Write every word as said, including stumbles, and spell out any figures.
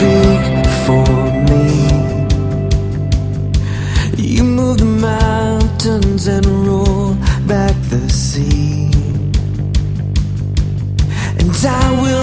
speak for me. You move the mountains and roll back the sea, and I will